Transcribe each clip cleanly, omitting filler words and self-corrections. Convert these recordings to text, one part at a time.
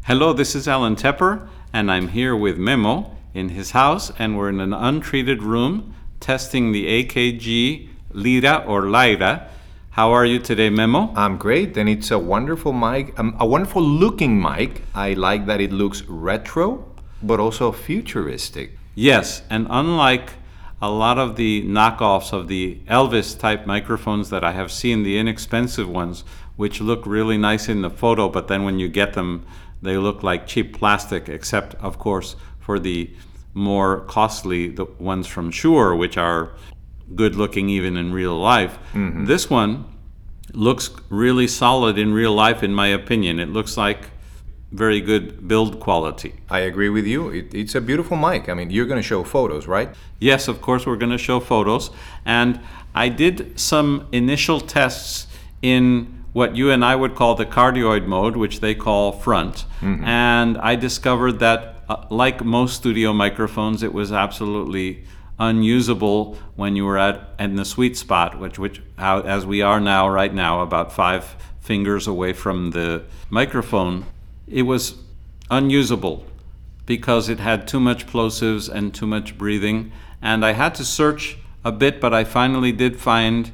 Hello, this is Alan Tepper, and I'm here with Memo in his house, and we're in an untreated room testing the AKG Lira or Lyra. How are you today, Memo? I'm great, and it's a wonderful mic, a wonderful looking mic. I like that it looks retro, but also futuristic. Yes, and unlike a lot of the knockoffs of the Elvis type microphones that I have seen, the inexpensive ones, which look really nice in the photo, but then when you get them, they look like cheap plastic, except, of course, for the more costly the ones from Shure, which are good looking even in real life. Mm-hmm. This one looks really solid in real life, in my opinion. It looks like very good build quality. I agree with you. It's a beautiful mic. I mean, you're going to show photos, right? Yes, of course, we're going to show photos. And I did some initial tests in what you and I would call the cardioid mode, which they call front. Mm-hmm. And I discovered that, like most studio microphones, it was absolutely unusable when you were in the sweet spot, which as we are now, right now, about 5 fingers away from the microphone. It was unusable because it had too much plosives and too much breathing. And I had to search a bit, but I finally did find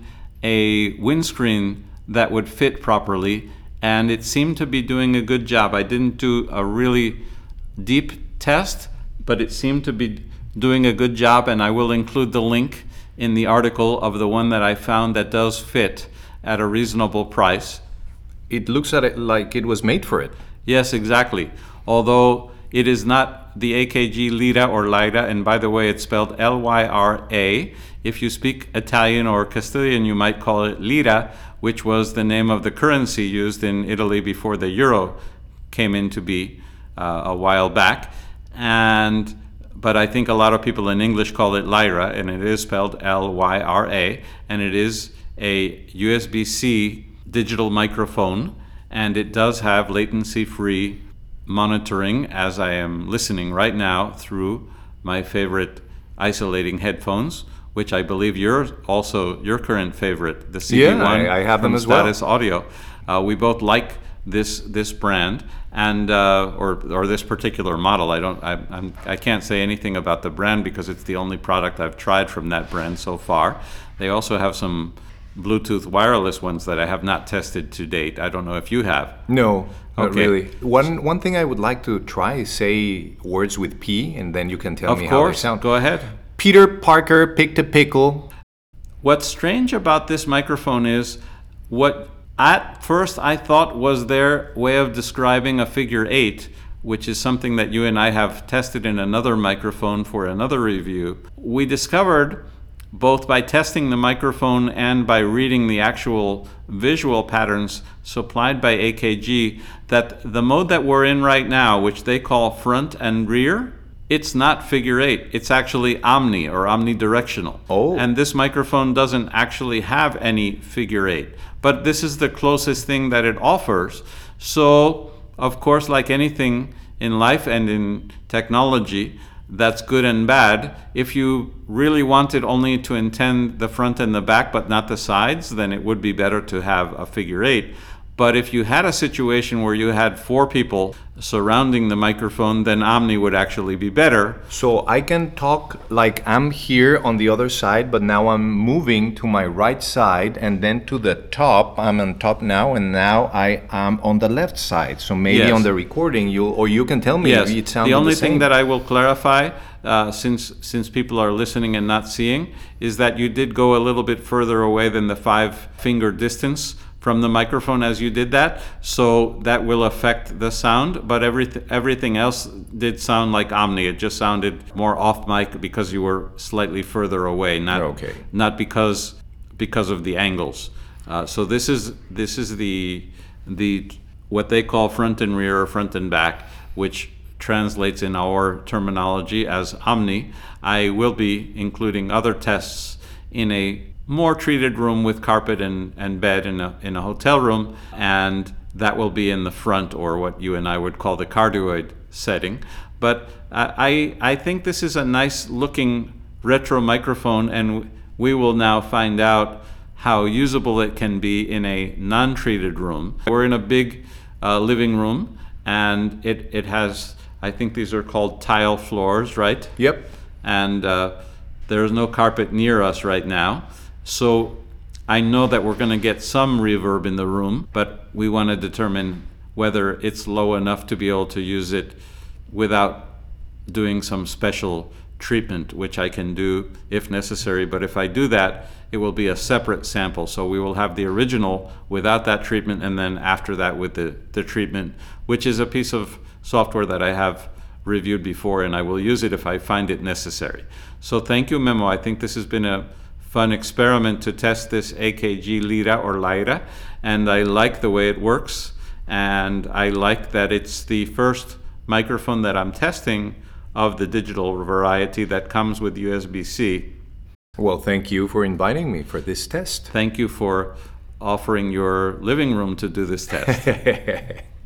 a windscreen that would fit properly, and it seemed to be doing a good job. I didn't do a really deep test, but it seemed to be doing a good job, and I will include the link in the article of the one that I found that does fit at a reasonable price. It looks at it like it was made for it. Yes, exactly. Although it is not the AKG Lira or Lyra, and by the way, it's spelled Lyra. If you speak Italian or Castilian, you might call it Lira, which was the name of the currency used in Italy before the euro came into be a while back. But I think a lot of people in English call it Lyra, and it is spelled Lyra, and it is a USB-C digital microphone, and it does have latency-free monitoring, as I am listening right now through my favorite isolating headphones, which I believe your current favorite, the CD1. Yeah, I have them as well. Status Audio. We both like this brand and or this particular model. I can't say anything about the brand because it's the only product I've tried from that brand so far. They also have some Bluetooth wireless ones that I have not tested to date. I don't know if you have. No, not Okay. really. One thing I would like to try is say words with P, and then you can tell me Of how they course, sound. go ahead. Peter Parker picked a pickle. What's strange about this microphone is what at first I thought was their way of describing a figure 8, which is something that you and I have tested in another microphone for another review. We discovered, both by testing the microphone and by reading the actual visual patterns supplied by AKG, that the mode that we're in right now, which they call front and rear, it's not figure 8. It's actually omni or omnidirectional. Oh. And this microphone doesn't actually have any figure 8. But this is the closest thing that it offers. So, of course, like anything in life and in technology, that's good and bad. If you really wanted only to intend the front and the back but not the sides, then it would be better to have a figure 8. But if you had a situation where you had 4 people surrounding the microphone, then Omni would actually be better. So I can talk like I'm here on the other side, but now I'm moving to my right side and then to the top. I'm on top now, and now I am on the left side. So maybe Yes. on the recording, you can tell me Yes. if it sounds The only the same. thing that I will clarify, since people are listening and not seeing, is that you did go a little bit further away than the 5-finger distance from the microphone as you did that, so that will affect the sound, but everything else did sound like Omni. It just sounded more off mic because you were slightly further away, not because of the angles. So this is the what they call front and rear or front and back, which translates in our terminology as Omni. I will be including other tests in a more treated room with carpet and bed in a hotel room, and that will be in the front, or what you and I would call the cardioid setting. But I think this is a nice looking retro microphone, and we will now find out how usable it can be in a non-treated room. We're in a big living room, and it has, I think these are called tile floors, right? Yep. And there's no carpet near us right now. So I know that we're going to get some reverb in the room, but we want to determine whether it's low enough to be able to use it without doing some special treatment, which I can do if necessary. But if I do that, it will be a separate sample. So we will have the original without that treatment, and then after that with the treatment, which is a piece of software that I have reviewed before, and I will use it if I find it necessary. So thank you, Memo. I think this has been a fun experiment to test this AKG Lira or Lyra, and I like the way it works, and I like that it's the first microphone that I'm testing of the digital variety that comes with USB-C. Well, thank you for inviting me for this test. Thank you for offering your living room to do this test.